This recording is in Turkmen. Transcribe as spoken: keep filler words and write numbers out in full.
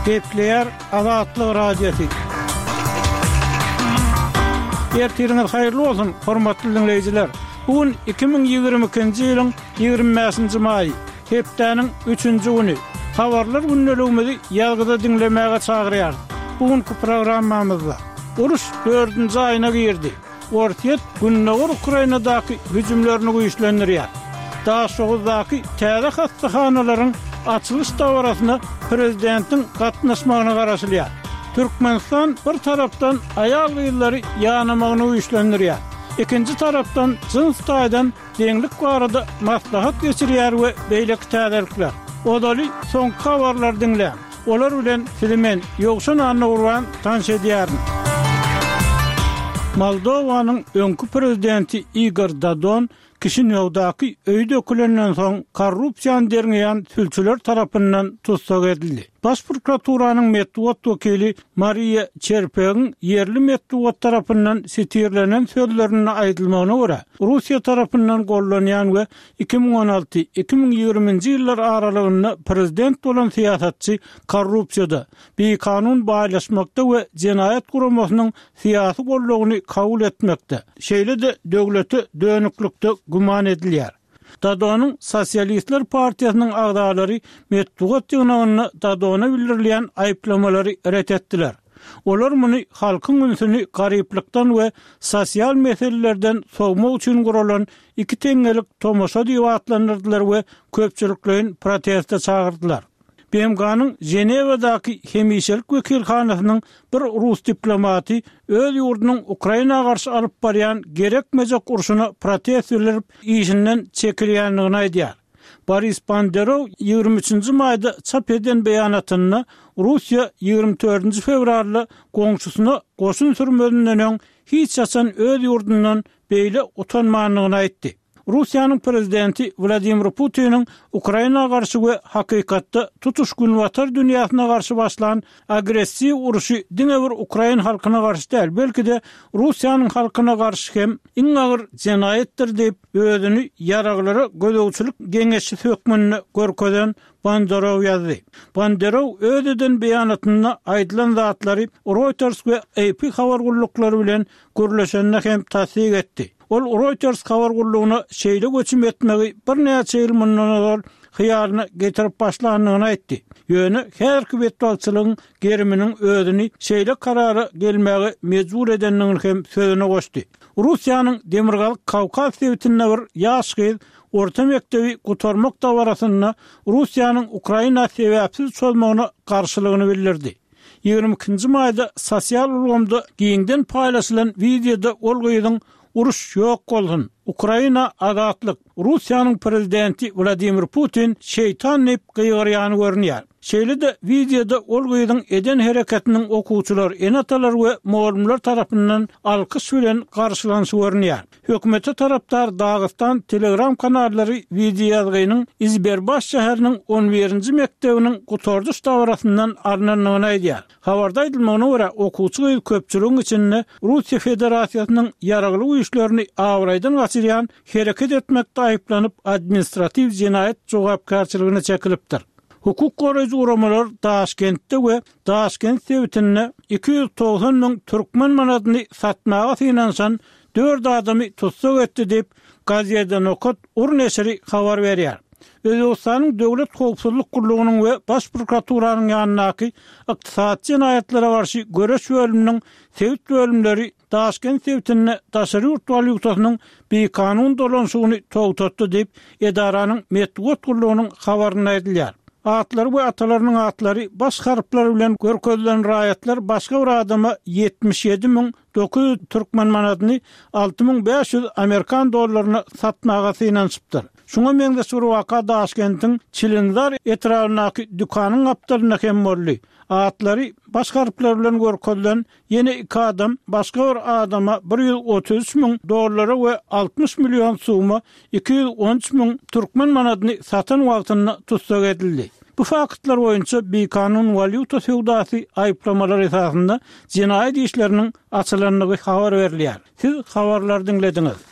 Kepler Azatlyk radiosu. Ertiriniz hayırlı olsun, hormatly dinleyijiler. Bugün iki bin ýygrimi ikinji ýylyň ýygrimi beşinji maý, hepdeniň üçünji güni. Habarlar günnäligimizi ýalgyda dinlemäge çagyrýar. Bugünkü programmamyzda uruş dördünji aýyna girdi. Ortiýet günnäger Ukrainadaky hüjümlerini güýçlendirýär. Daha şoğuzdaky täze hastahanalaryň açylış dawrasyna prezidentiň gatnaşmagyna garaşylýar. Türkmenistan bir tarapdan aýal gyýlary ýanamagyny güýçlendirýär. İkinci tarapdan jins taýdan deňlik barada maslahat geçirýär we beýleki täzelikler. Odaly soňky habarlar dinleýän. Olar bilen filmen ýokşan anna urwan tanış edýär. Moldowanyň öňkü prezidenti Igor Dodon Kişinewdaky öýde ökülenden soň korrupsiýany derňeýän tülçüler tarapyndan tutsak edildi. Baş prokuraturasynyň medeniýet wekili Maria Çerpegiň yerli medeniýet tarapyndan sitirlenen sözlerine aýdylmagyna görä, Russiýa tarapyndan gollanýan we iki bin on alty iki bin ýygrimiňji ýyllar aralygynda prezident bolan siýasatçy korrupsiýada, beýkanun baýlaşmakda we jenaýat guramasynyň syýasy gollugyny kabul etmekde. Şeýle de döwleti dönüklikde guman edilýär. Dadonyň Sosialistler Partiýasynyň agdalary medeniýet ýygynyny Dadona bildirilýän aýplamalary ret etdiler. Olar muny halkyň ünsüni garyplykdan we sosial meselelerden sogmak üçin guralan iki teňgelik tomoşa diýip atlandyrdylar we köpçüliklerin protestde çagyrdylar. B M G'nyň Jenewadaky hemişelik wekilhanasynyň bir Rus diplomaty öz ýurdunyň Ukraina garşy alyp barýan gerekmejek urşuny protest edip işinden çekilýänligini aýdýar. Boris Banderov ýygrimi üçünji maýda çap eden beýanatyny Russiýa ýygrimi dördünji fevralda goňşusyna goşun sürmedinden öň hiç çaçan öz ýurdundan beýle utanmanlygyny aýtdy. Russiýanyň prezidenti Vladimir Putiniň Ukraina garşy we hakykatda tutuşgun watar dünýäsine garşy başlanan agressiýa uruşy diňe bir Ukraina halkyna garşy däl, belki de Russiýanyň halkyna garşy hem iň agyr jenaýetdir diýip özüni ýaraglara gödöwçilik geňeşi sökmenine görkezden Banderov ýazdy. Banderov ödeden beýanatyna aýdylan zatlary Reuters we A P habar guruluklary bilen görleşenine hem tasdik etdi. Ol Reuters habar gurulugyna şeýle göçüm etmegi bir näçe ýyl mundan hyýalyna getirip başlanýanyny aýtdy. Ýöne herki betbalçylygyň geriminiň özüni şeýle karara gelmäge mejbur edeniniň hem sözüne goşdy. Russiýanyň Demirgalyk Kawkaz dewletine bir ýaş gyz orta mektebi gutarmak dawrasyna Russiýanyň Ukraina sebäpsiz çözmegine garşylygyny bildirdi. ýygrimi ikinji maýda sosial ulgamda giňden paýlaşylan videoda ol gyzyň uruş ýok bolsun. Ukraina azatlyk. Russiýanyň prezidenti Vladimir Putin şeytan nep gyýgyrýany görnýär. Şeýle de videoda ol gyzyň eden hereketiniň okuwçylar, enatalar we mugallimler tarapyndan alkyş bilen garşylanyşy görnýär. Hökümete tarapdar Dagestan Telegram kanallary video ýazgynyň İzberbaş şäheriniň on birinji mektebiniň gutardyş dawrasyndan alnanyny aýdýar. Habarda aýdylmagyna görä okuwçy gyz köpçüligiň içinde Russiýa Federasiýasynyň ýaragly güýçlerini awraýdan gaçyrýan hereket etmekde aýyplanyp administrativ jenaýet jogapkarçylygyna çekilipdir. Hukuk goraýjy uramalar Daşkentde we Daşkent dewletine iki ýüz togsan müň türkmen manadyny satmaga finansan dört adamy tutsak etdi diýip Gaziýede Nokat ur neşri habar berýär. Özbekistanyň Döwlet Howpsuzlyk Gurulugynyň we Baş prokuraturasynyň ýanynaky ykdysady jenaýatlere garşy göreş bölüminiň sewit bölümleri Daşkent dewletine daşary ýurtwaly ýurtasynyň beýkanun dolanşygyny togtatdy diýip edaranyň medeniýet gurulugynyň habaryna aýdylýar. Atlar we atalarynyň atlary baş harplar bilen görkezlen raýatlar başga bir adama yetmiş ýedi min dokuz ýüz türkmen manadyny alty min beş ýüz Amerikan dollaryna satmaga synanşypdyr. Şuňa meňde şu waka Daşkentiň Çilindar etrawynaky dükanyň gapdalyna hem boldy. Atlary baş harplar bilen görkezlen ýene iki adam başga bir adama bir ýüz otuz üç min dollara we altmış milyon suma iki ýüz on üç min türkmen manadyny satan wagtyna tutsak edildi. Bu faktlar boýunça beýkanun valyuta sewdasy aýplamalary esasında jenaýat işleriniň açylanlygy habar berilýär. Siz habarlar dinlediňiz.